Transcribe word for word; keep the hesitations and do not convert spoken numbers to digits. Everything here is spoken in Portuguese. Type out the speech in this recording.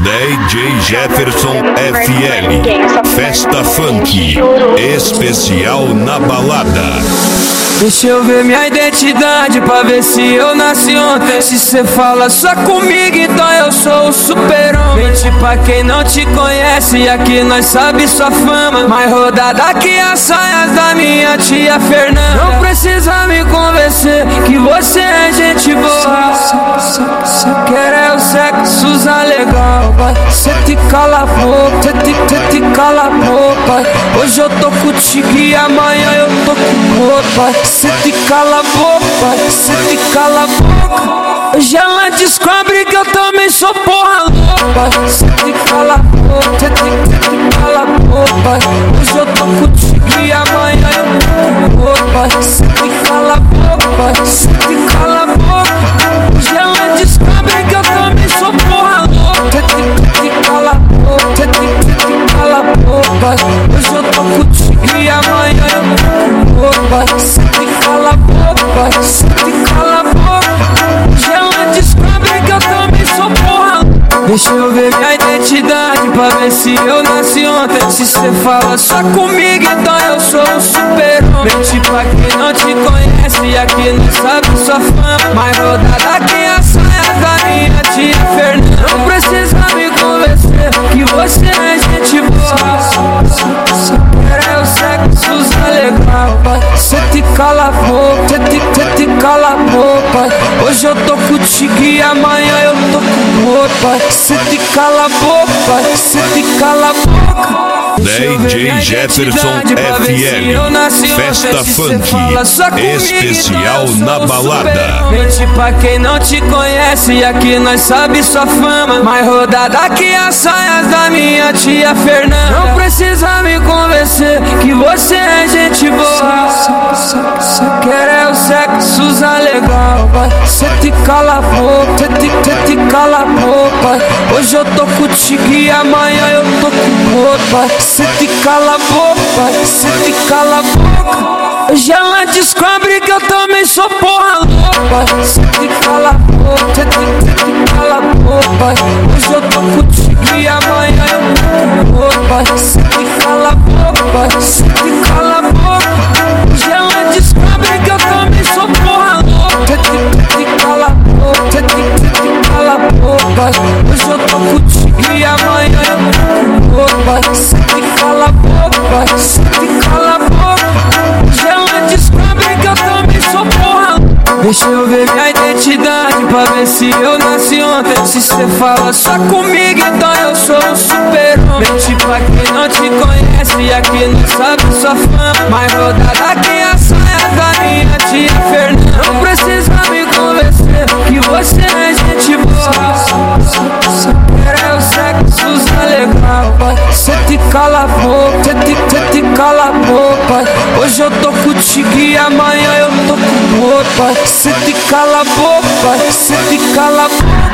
D J Jefferson F L, Festa Funk, especial na balada. Deixa eu ver minha identidade pra ver se eu nasci ontem. Se cê fala só comigo, então eu sou o super-homem. Mente pra quem não te conhece, e aqui nós sabe sua fama. Mais rodada que as saias da minha tia Fernanda. Não precisa me convencer que você é gente boa. Cê quer é o sexo usar legal, vai. Cê te cala a boca, cê te, cê te cala a boca. Hoje eu tô contigo e amanhã eu tô com outro, vai. Cê te cala a boca, cê te cala a boca. Hoje ela descobre que eu também sou porra louca. Cê te cala a boca, cê te, cê te cala a boca. Hoje eu tô contigo e amanhã eu tô com outro, vai. Cê te cala a boca, cê te cala a boca. Hoje ela descobre que eu também sou porra louca. Cê te, cê te cala a boca, cê te, cê te cala a boca. Hoje eu tô contigo e amanhã eu tô com outro, vai. Cê te cala a boca, cê te cala a boca. Hoje ela descobre que eu também sou porra. Deixa eu ver minha identidade pra ver se eu nasci ontem. Se cê fala só comigo, então eu sou o super-homem. Mente pra quem não te conhece, e aqui não sabe sua fama. Mais rodada que as saias da minha tia Fernanda. Não precisa me convencer que você é gente boa. Cê quer é o sexo usar legal, vai. Cê te cala a boca, cê te, cê te cala a boca. Hoje eu tô contigo e amanhã eu tô com outro, vai. Cê te cala a boca, cê te cala a boca. D J Jefferson F L, Festa Funk, especial na balada. Mente pra quem não te conhece, e aqui nós sabe sua fama. Mais rodada que as saias da minha tia Fernanda. Não precisa me convencer que você é gente boa. Cê quer é o sexo usar legal, vai. Cê te cala a boca, cê te, cê te cala a boca. Hoje eu tô contigo e amanhã eu tô com outro, vai. Cê te cala a boca, cê te cala a boca. Hoje ela descobre que eu também sou porra louca. Cê te cala a boca, cê te, cê te cala a boca. Hoje eu tô contigo e amanhã eu tô com outro, vai. Cê te cala a boca, cê te cala a boca. Hoje ela descobre que eu também sou porra louca. Cê te, cê te cala a boca, cê te, cê te cala a boca. Hoje eu tô contigo e amanhã eu tô com outro, vai. Cê te cala a boca, cê te cala a boca. Hoje ela descobre que eu também sou porra. Deixa eu ver minha identidade pra ver se eu nasci ontem. Se cê fala só comigo, então eu sou o super-homem. Mente pra quem não te conhece, e aqui não sabe sua fama. Mais rodada que as saias da minha tia Fernanda. Não precisa me convencer que você é gente boa. Cê quer é o sexo usar legal, vai. Cê te cala a boca, cê te, cê te cala a boca. Hoje eu tô contigo e amanhã eu tô com outro, vai. Cê te cala a boca, cê te cala a boca.